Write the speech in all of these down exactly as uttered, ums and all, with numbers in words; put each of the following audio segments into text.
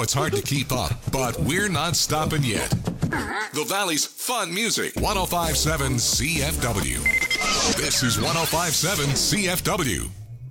know it's hard to keep up, but we're not stopping yet. The Valley's fun music. one oh five point seven C F W. This is one oh five point seven C F W.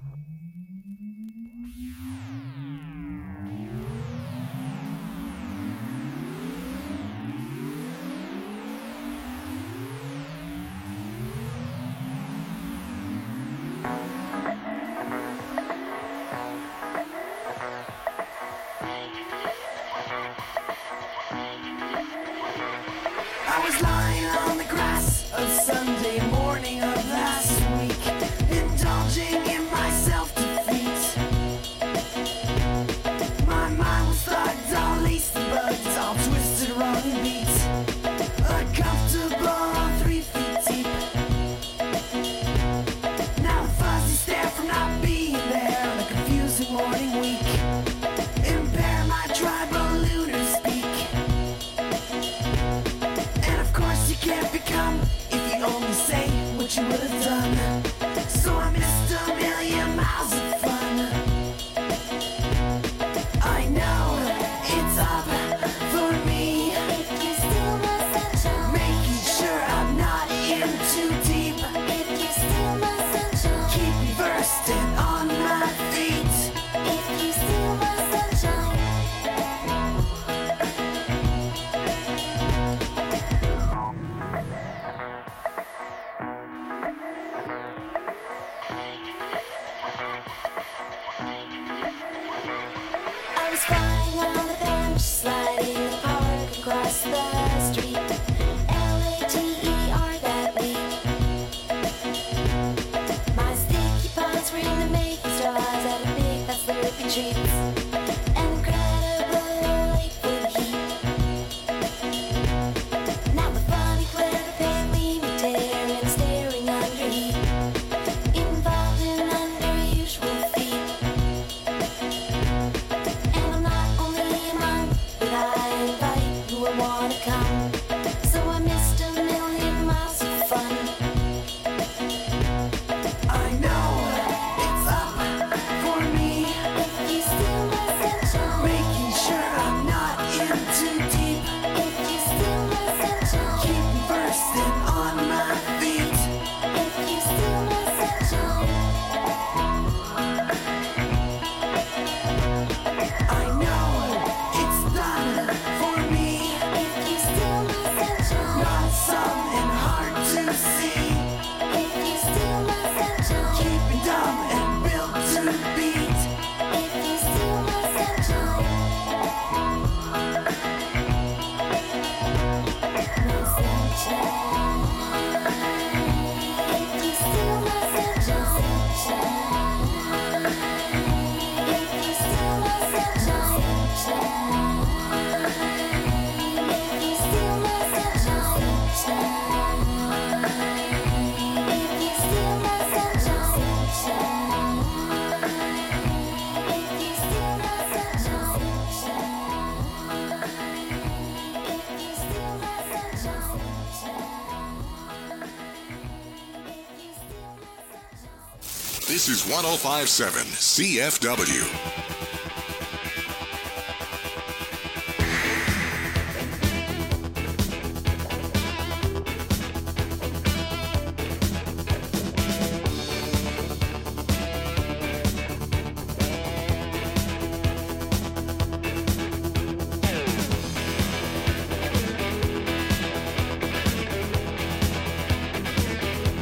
This is one oh five point seven C F W.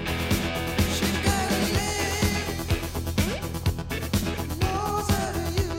Knows how to use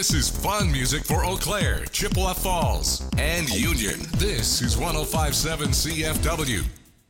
This is fun music for Eau Claire, Chippewa Falls, and Union. This is one oh five point seven C F W.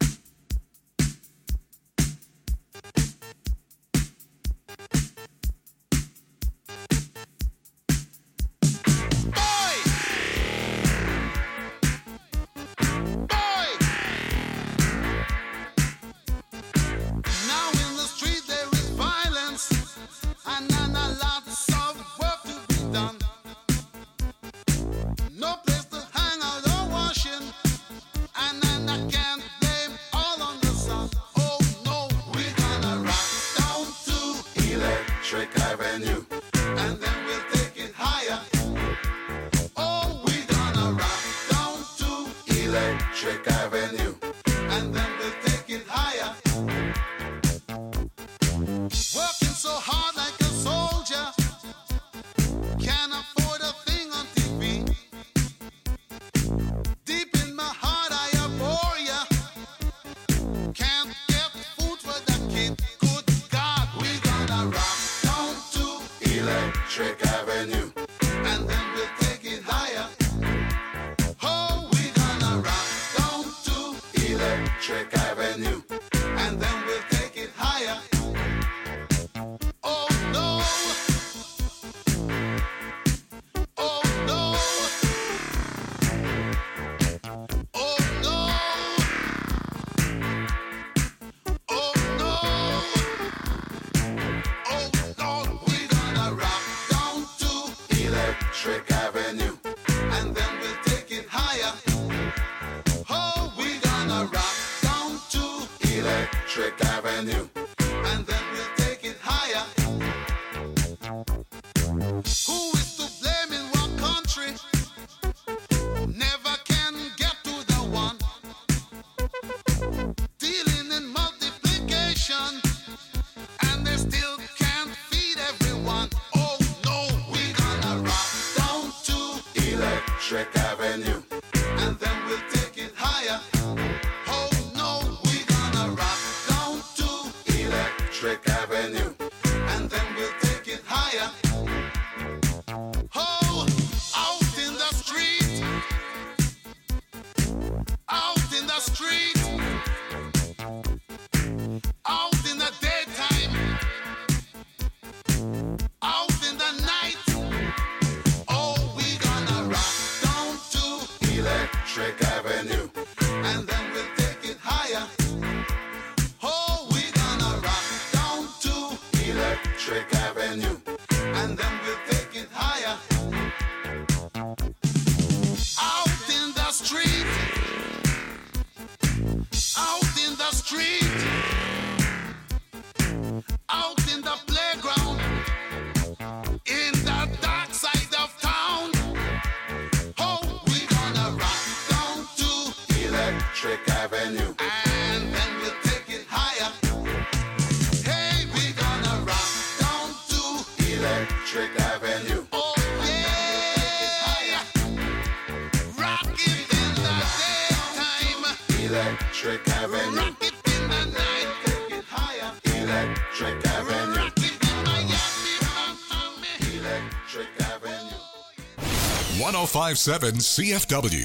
one oh five point seven C F W.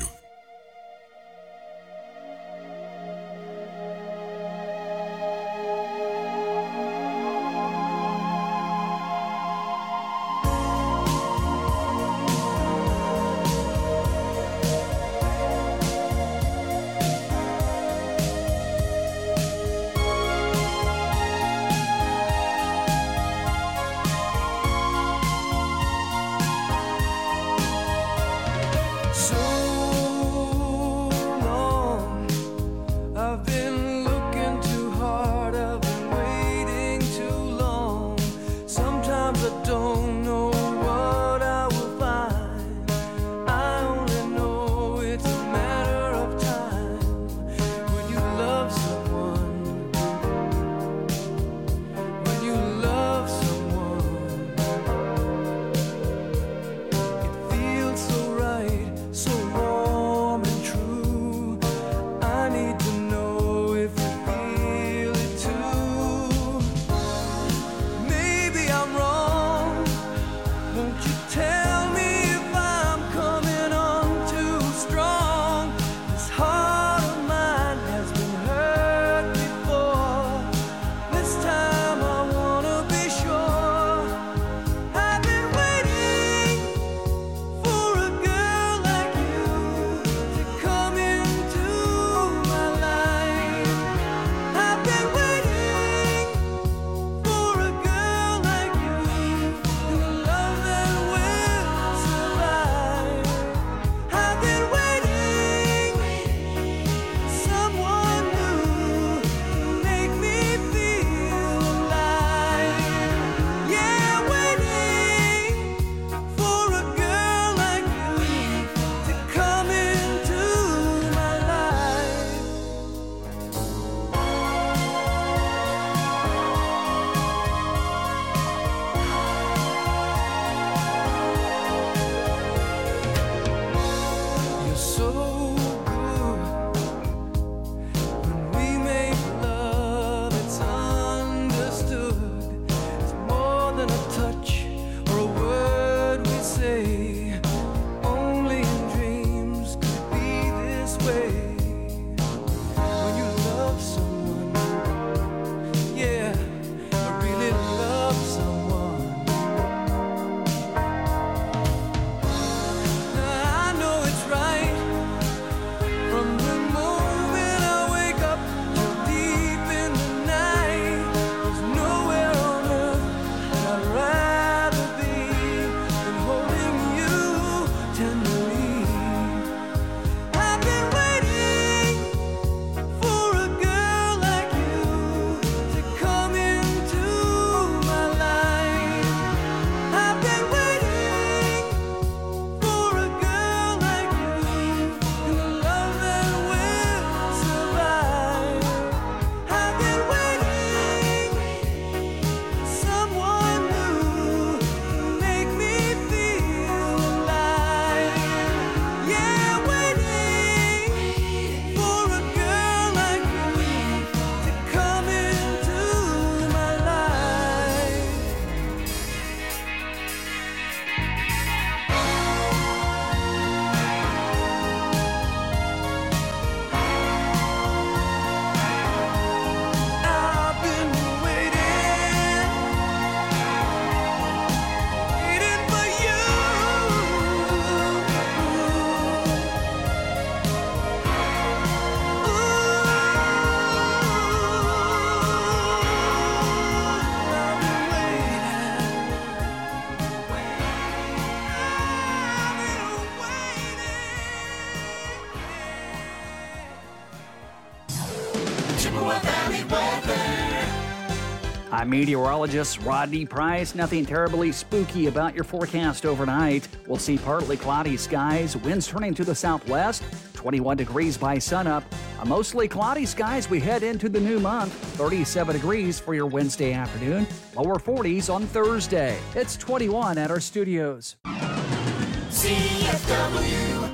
So I'm meteorologist Rodney Price. Nothing terribly spooky about your forecast overnight. We'll see partly cloudy skies, winds turning to the southwest, twenty-one degrees by sunup. A mostly cloudy skies we head into the new month, thirty-seven degrees for your Wednesday afternoon, lower forties on Thursday. It's twenty-one at our studios. C F W.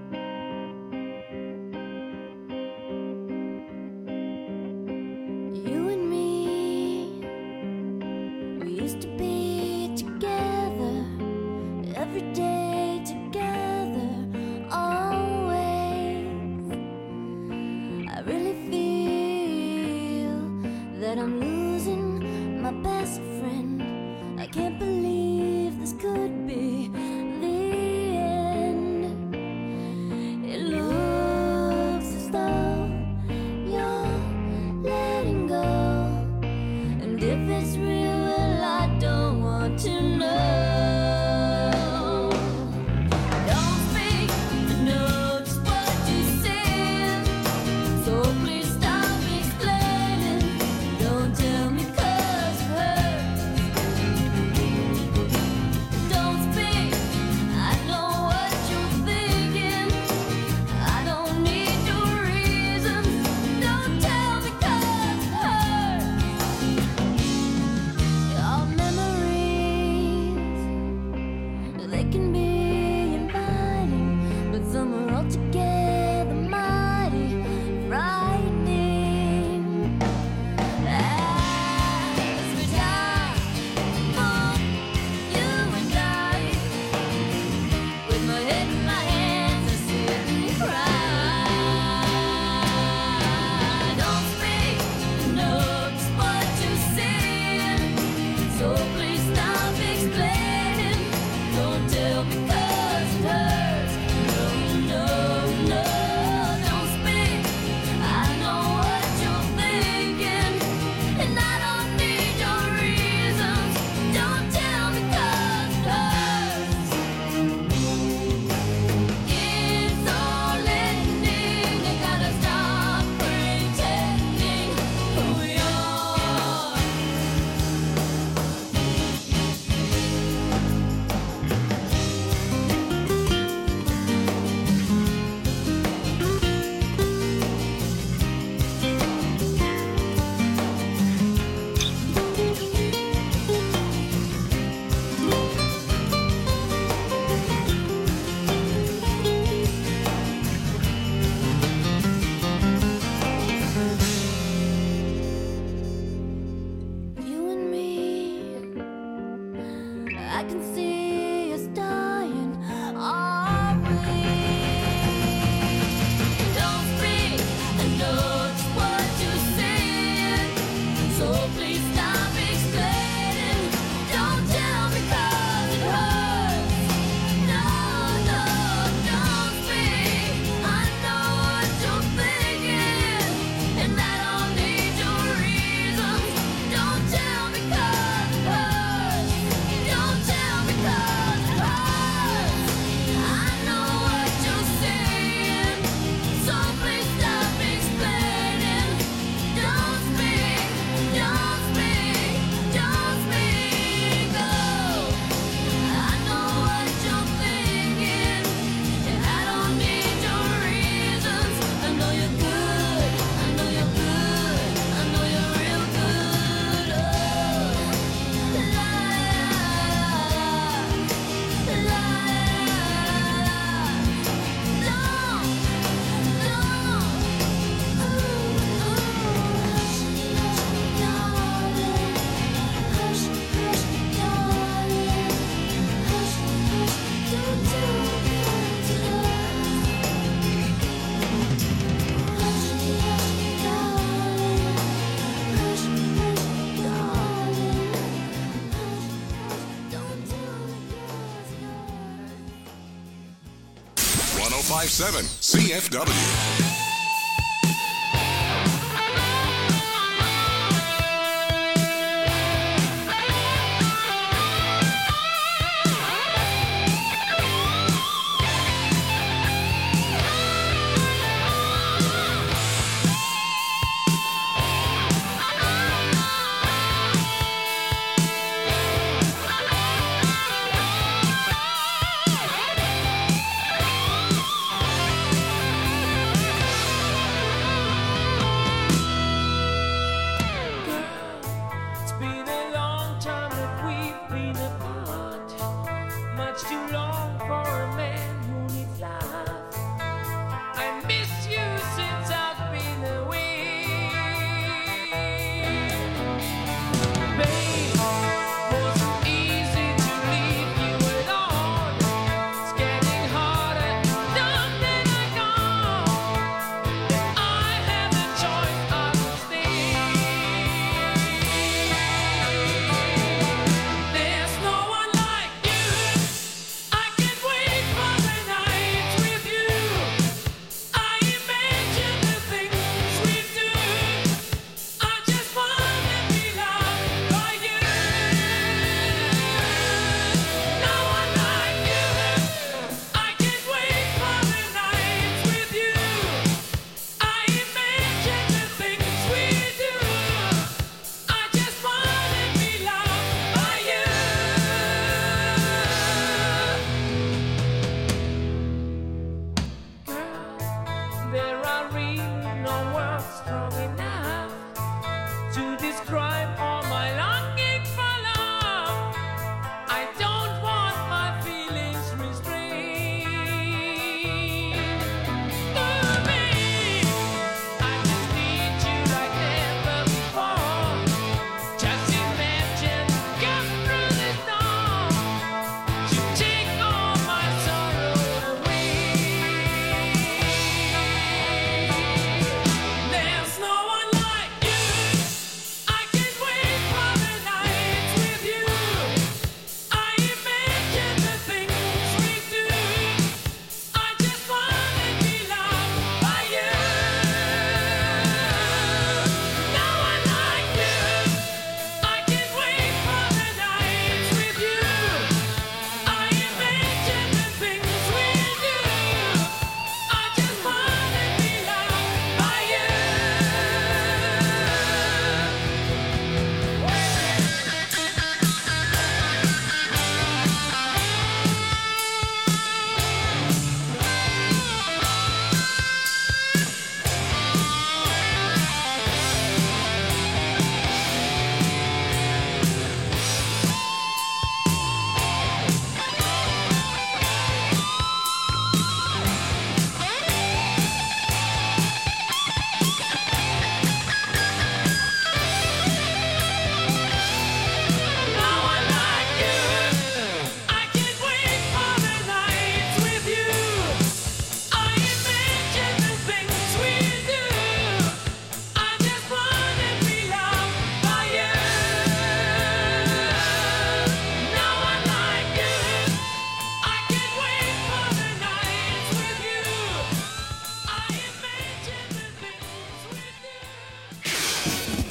one oh five point seven C F W.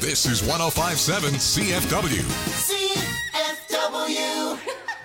This is one oh five point seven C F W. C F W.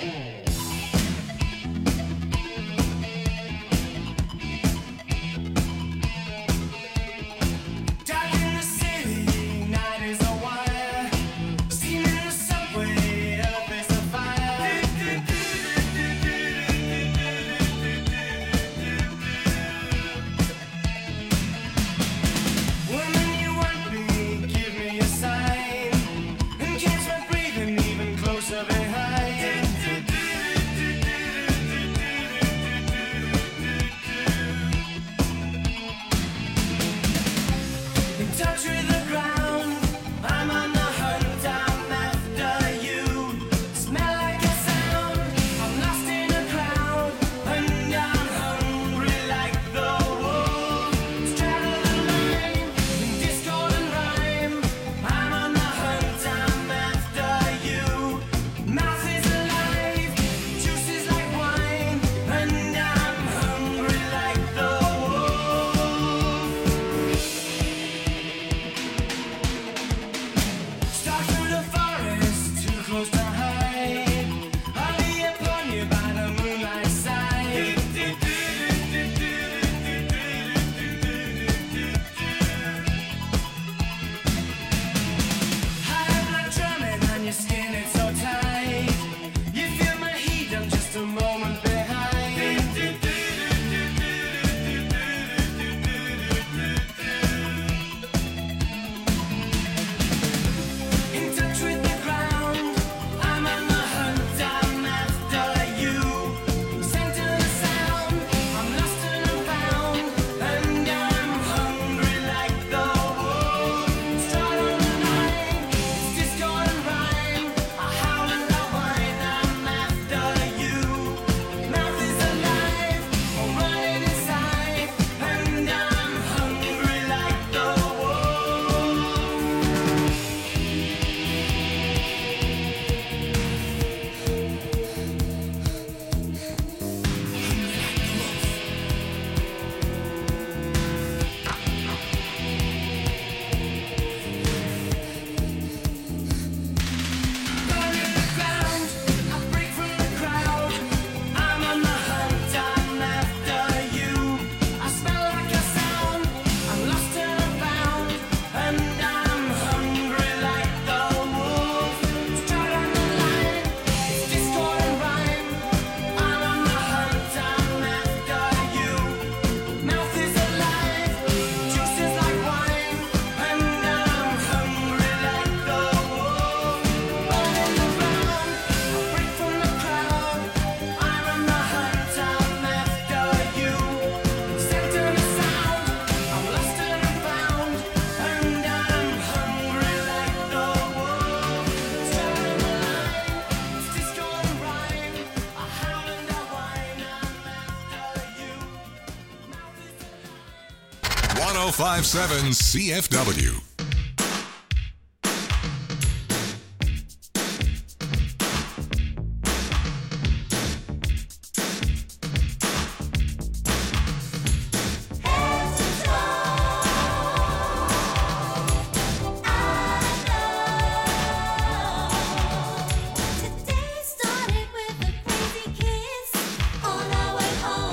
one oh five point seven C F W.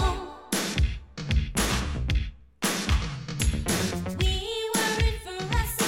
We were in for a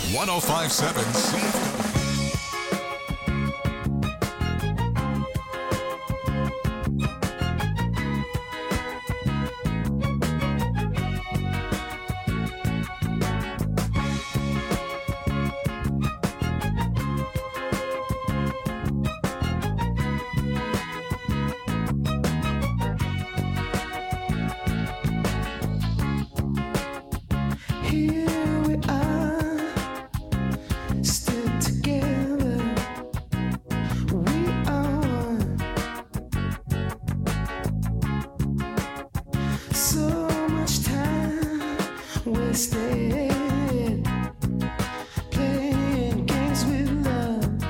one oh five point seven C F W. Here we are, still together. We are one. So much time wasted playing games with love.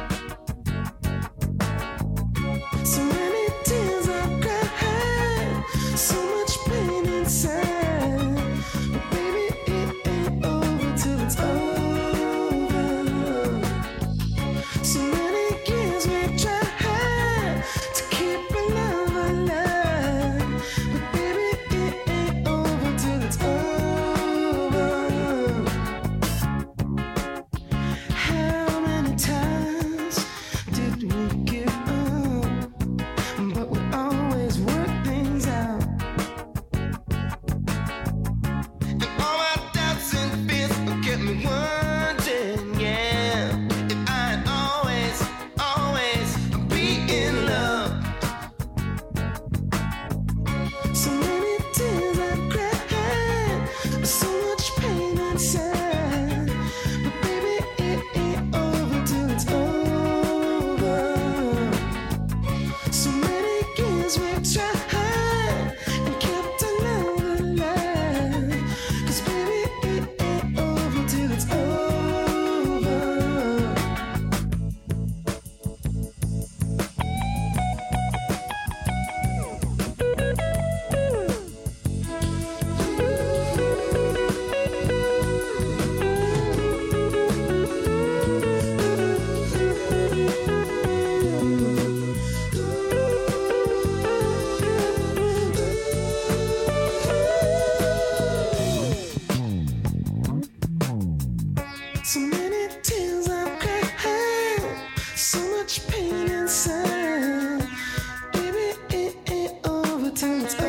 So many tears I've cried, so much pain inside. So many tears I've cried, so much pain inside. Baby, it ain't over till it's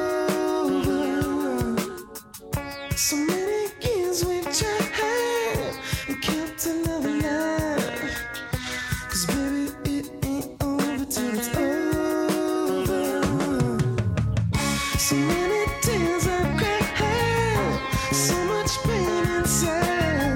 over. So many years we've tried and kept our love alive. 'Cause baby, it ain't over till it's over. So many tears I've cried, so much pain inside.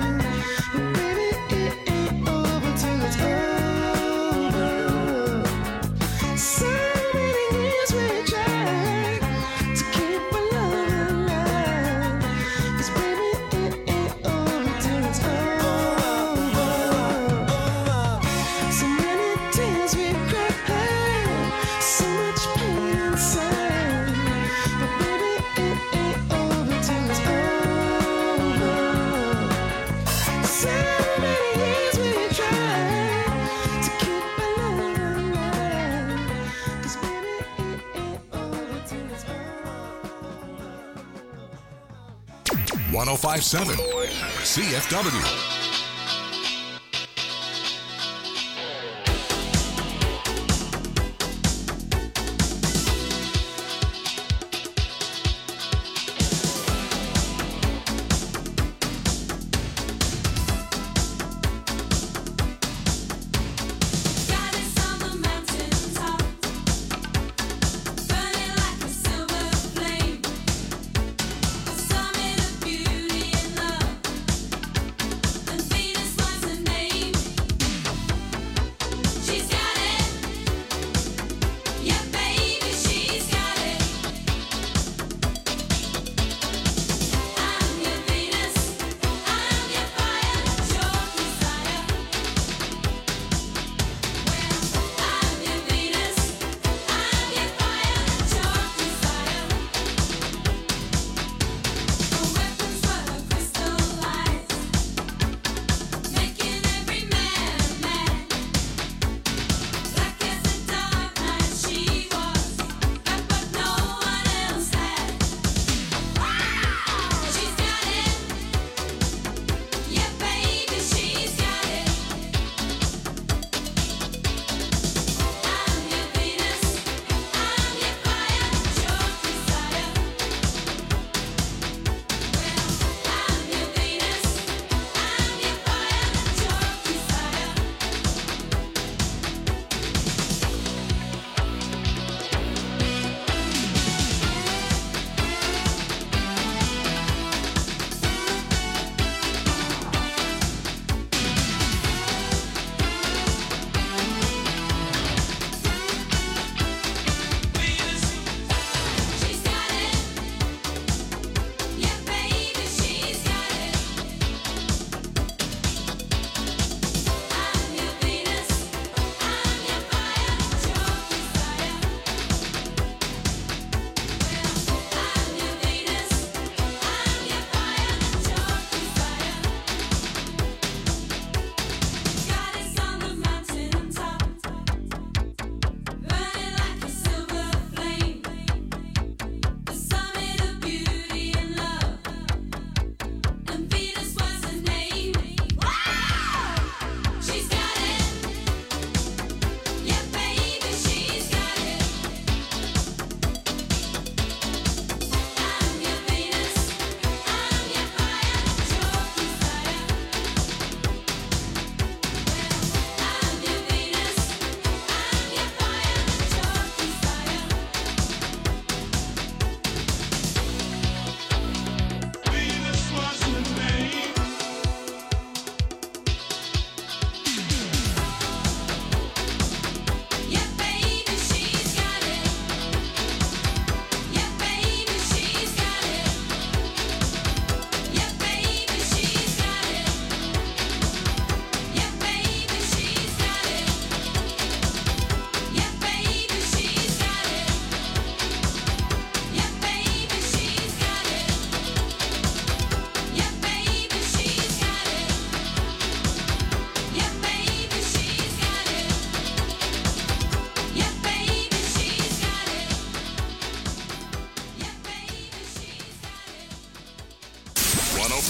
one oh five point seven C F W. Beauty and love.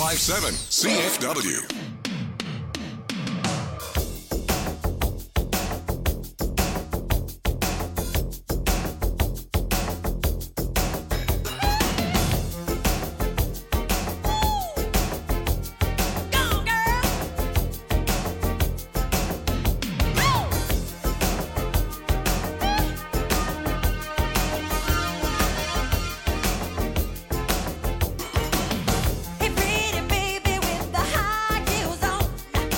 five seven C F W. Hey, pretty baby with the high heels on.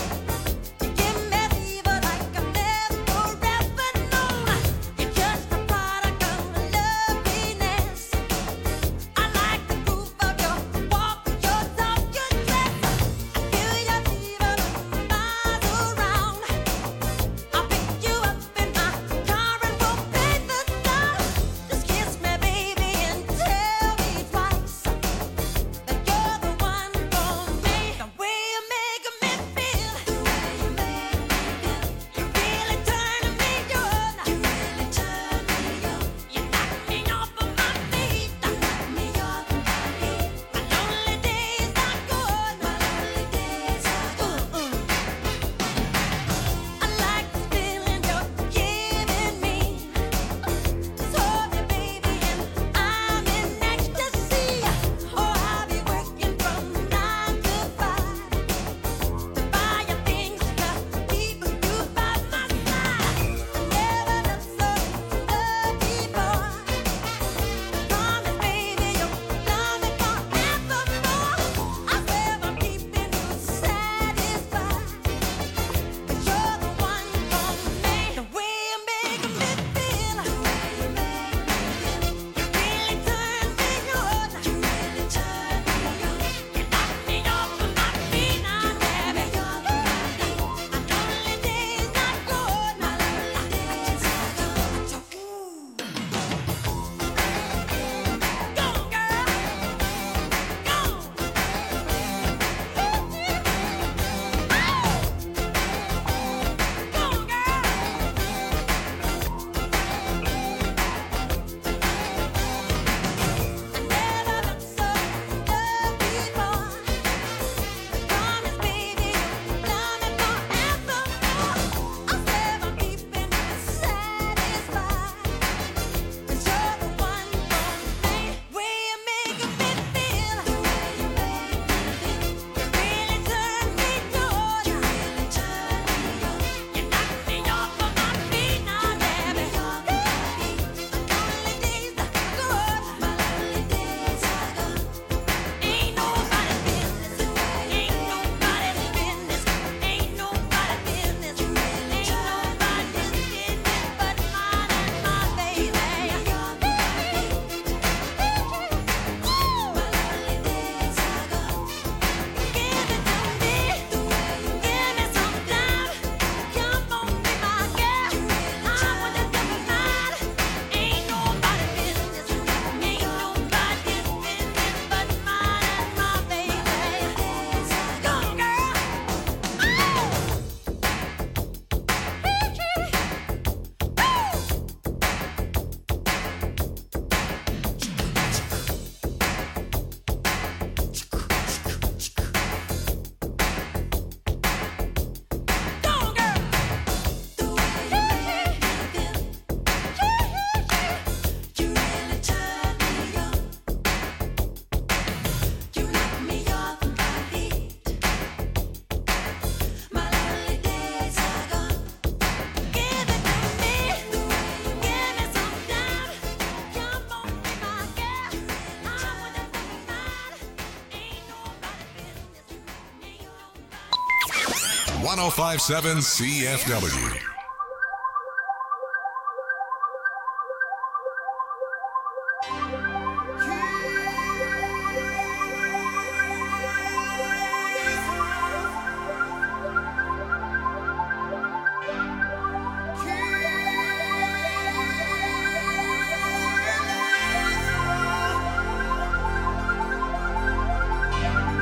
one oh five point seven C F W.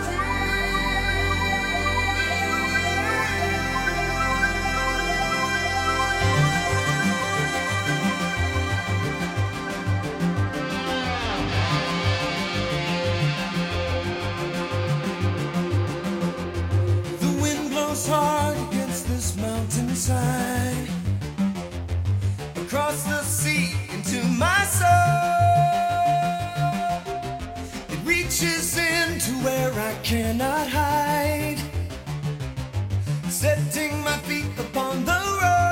Thank goes hard against this mountainside, across the sea into my soul. It reaches into where I cannot hide, setting my feet upon the road.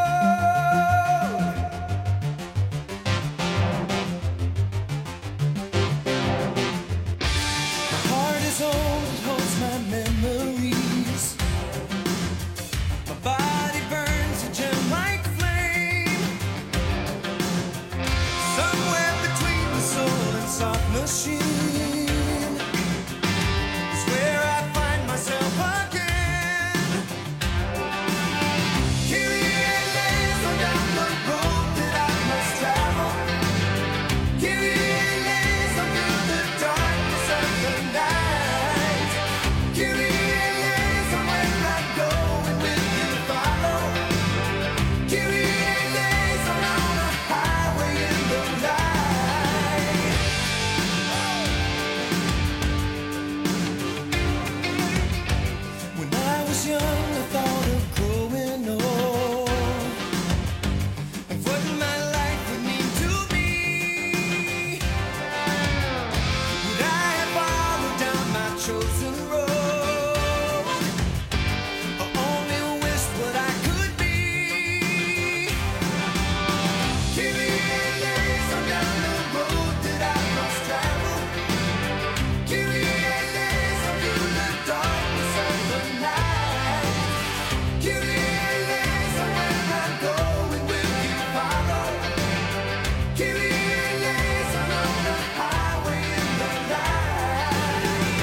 My heart is old, it holds my memories. My body burns a gem-like flame, somewhere between the soul and soft machine is where I find myself again. Kyrie eleison, down the road that I must travel. Kyrie eleison, through the darkness of the night. Kyrie eleison, where I go and will you follow? Kyrie eleison, on a highway in the night. When I was young, I thought of growing old and what my life would mean to me. Would I have followed down my chosen road, or only wished what I could be? Kyrie eleison, down the road that I must travel. Kyrie eleison, through the darkness of the night. Kyrie eleison, where I go and will you follow? Kyrie eleison, on the highway in the night.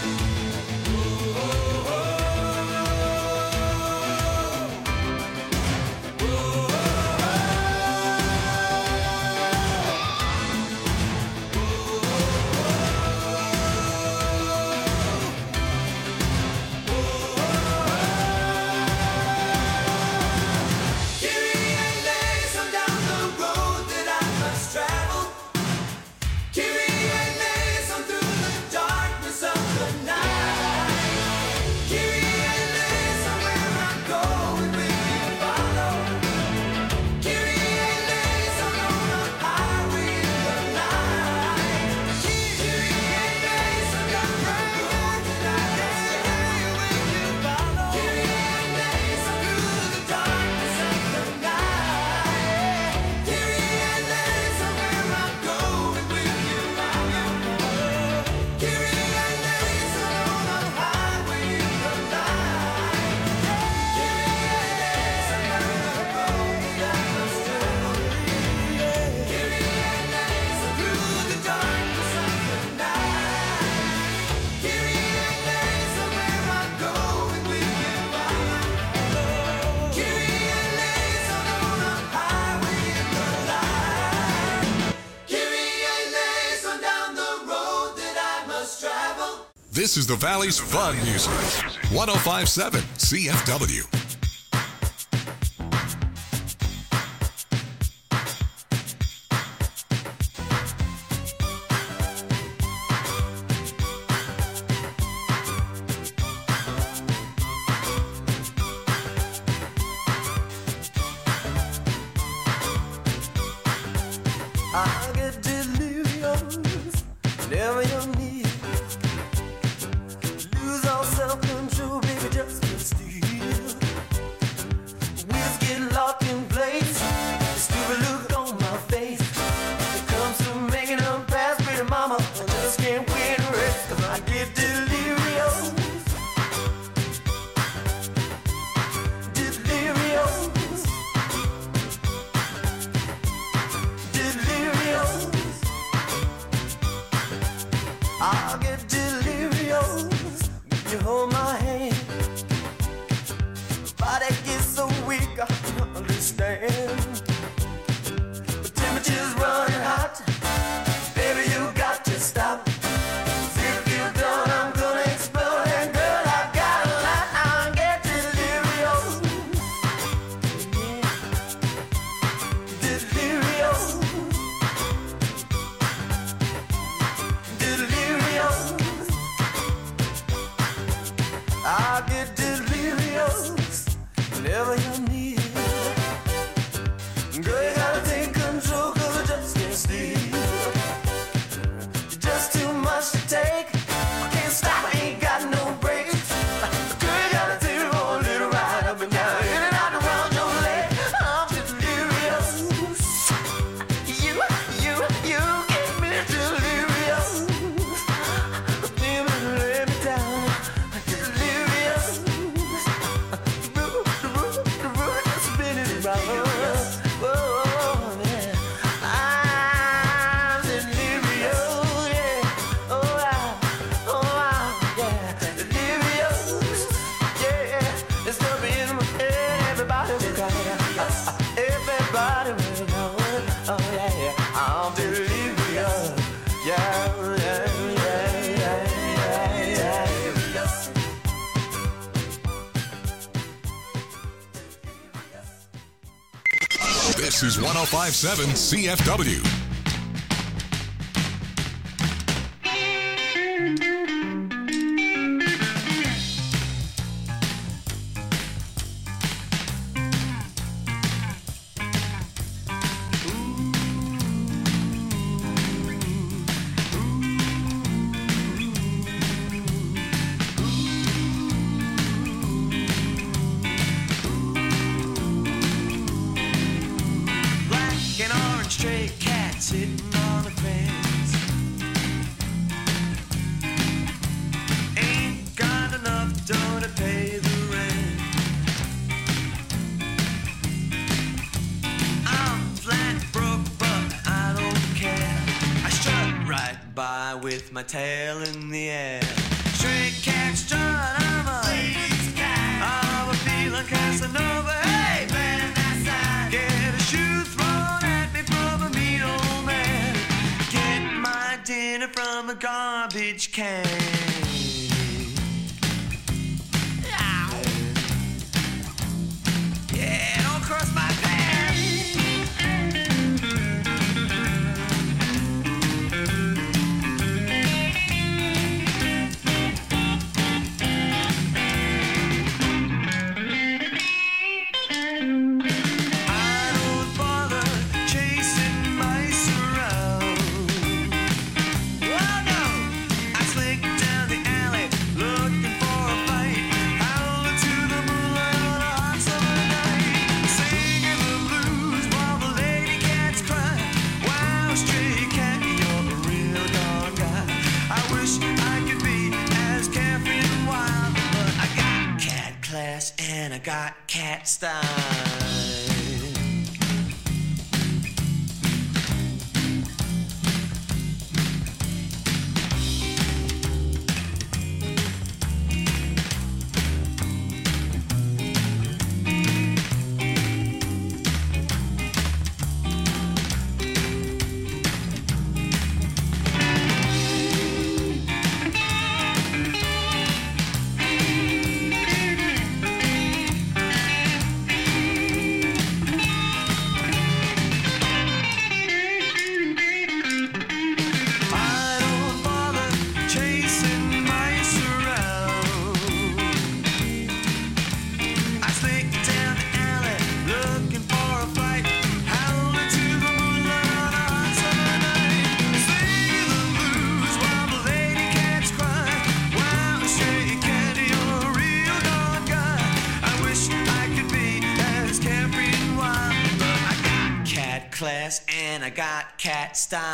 Kyrie eleison, down the road that I must travel. Kyrie eleison, through the darkness of the night. Kyrie eleison, where I go and will you follow? Kyrie eleison, on a highway in the night. Kyrie eleison, down the road that I must travel. Will you follow? Kyrie eleison, through the darkness of the night. Kyrie eleison, where I go and will you follow? Kyrie eleison, on a highway in the night. Kyrie eleison, down the road that I must travel. Kyrie eleison, through the darkness of the night. Kyrie eleison, where I go and will you follow? Kyrie eleison, on a highway in the night. Kyrie eleison, down the road that I must travel. This is the Valley's fun music. one oh five point seven C F W. I get delirious whenever you're near. Lose all self-control, baby, just get still. Wheels get locked in place, stupid look on my face. It comes to making them pass, pretty mama, I just can't wait to rest, 'cause I get delirious. Delirious. Delirious. I get delirious. You hold my hand. Body gets so weak, I don't understand. The temperature's running hot. Baby, you got to stop. 'Cause if you're done, I'm gonna explode. And girl, I got a lot. I get delirious. Delirious. Delirious. I get delirious. whenever you're near. Girl, you gotta take control, cause I just can't sleep. Just too much to take. I can't stop, I ain't got no brakes. Girl, you gotta take me for a little ride up and down, in and out around your leg. I'm just delirious. You, you, you get me delirious. Baby, lay me down. Delirious. The root, the root, the root is spinning around. This is one oh five point seven C F W. Stray cat sitting on the fence. Ain't got enough dough to pay the rent. I'm flat broke, but I don't care. I strut right by with my tail in the air. Stray cat strut, I'm a ladies' cat. I'm a feeling Casanova. Hey, man, that's that. Get a shoe thrown at me from a mean old man. Get my dinner from a garbage can. Ow. Yeah, don't cross my path. And I got cat style. Class and I got cat style.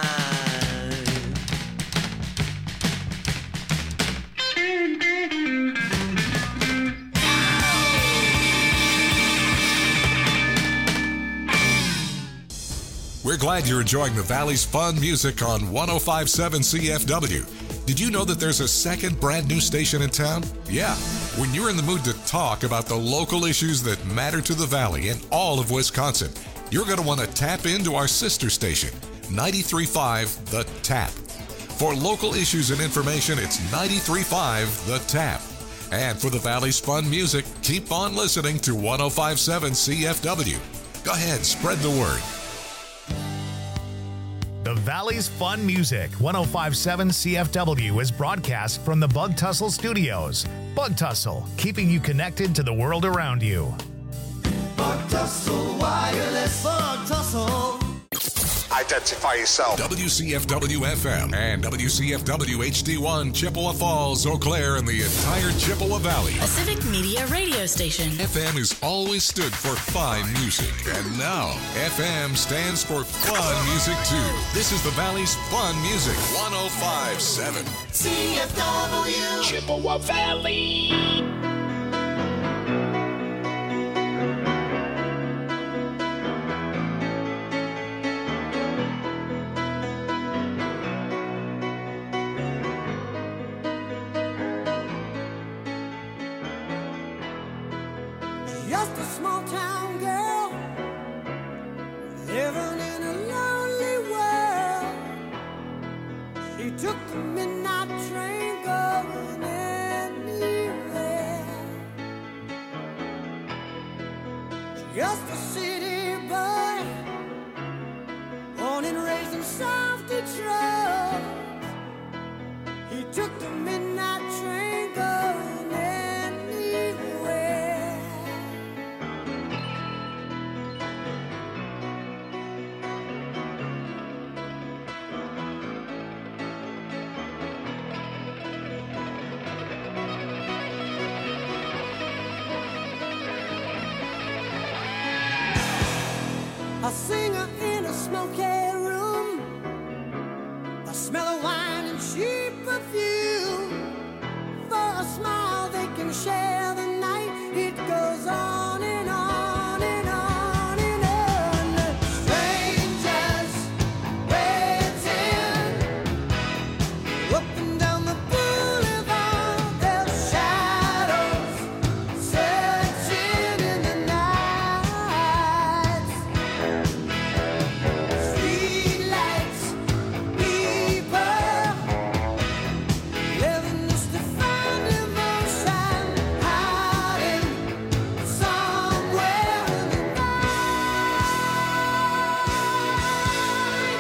We're glad you're enjoying the Valley's fun music on one oh five point seven C F W. Did you know that there's a second brand new station in town? Yeah, when you're in the mood to talk about the local issues that matter to the Valley and all of Wisconsin, you're going to want to tap into our sister station, ninety-three point five The Tap. For local issues and information, it's ninety-three point five The Tap. And for the Valley's fun music, keep on listening to one oh five point seven C F W. Go ahead, spread the word. The Valley's fun music, one oh five point seven C F W, is broadcast from the Bug Tussle Studios. Bug Tussle, keeping you connected to the world around you. Tussle Wireless. Bug tussle. Identify yourself. W C F W F M and W C F W H D one, Chippewa Falls, Eau Claire, and the entire Chippewa Valley. A Civic Media radio station. F M has always stood for fine music, and now F M stands for fun music too. This is the Valley's fun music, one oh five point seven C F W. Chippewa Valley. Just a small town girl living in a lonely world. She took the midnight train going anywhere. Just a city boy, born and raised in South Detroit. He took the midnight train going anywhere. A singer in a smoky room, the smell of wine and cheap perfume. For a smile they can share the night. It goes on and on and on and on. Strangers waiting up and down the boulevard. Their shadows searching in the night. Streetlights, people living just to find emotion, hiding somewhere in the night.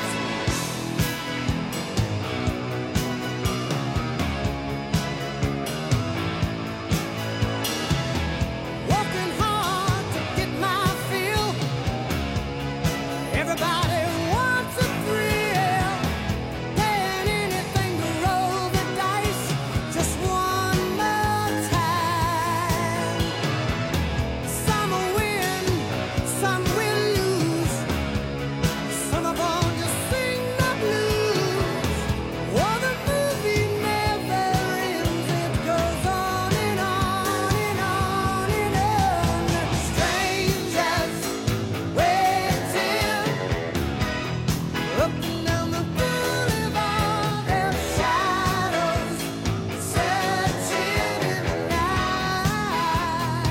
Working hard to get my fill. Everybody wants a thrill. Paying anything to roll the dice just one more time. Some will win, some will lose. Some of them just sing the blues. Oh, the movie never ends. It goes on and on and on and on. Strangers waiting up and down the boulevard. Their shadows searching in the night.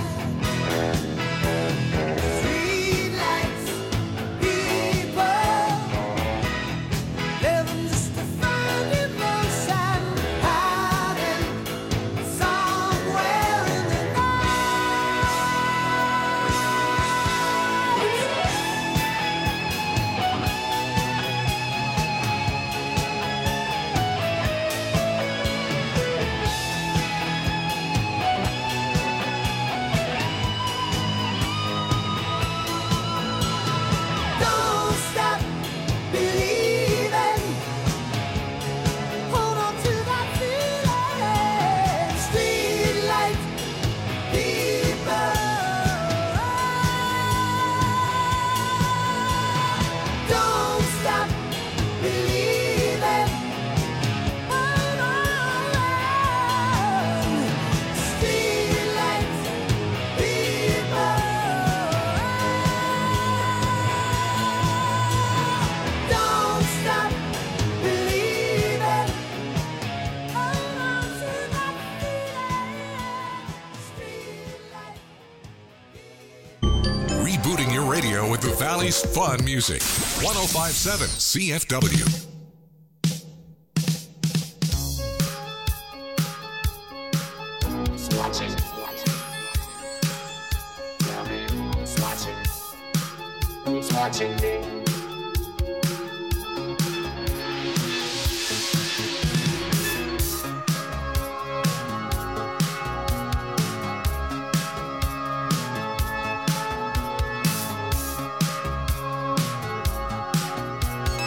Streetlights, people living just to find emotion, hiding somewhere in the Don't stop believing. Hold on to that feeling. Streetlight people. Don't stop believing. Hold on. Streetlight people. Don't stop believing. Hold on to that feeling. Streetlight. Rebooting your radio with the Valley's fun music, one oh five point seven C F W. Watching. Tell me who's watching. Who's watching me?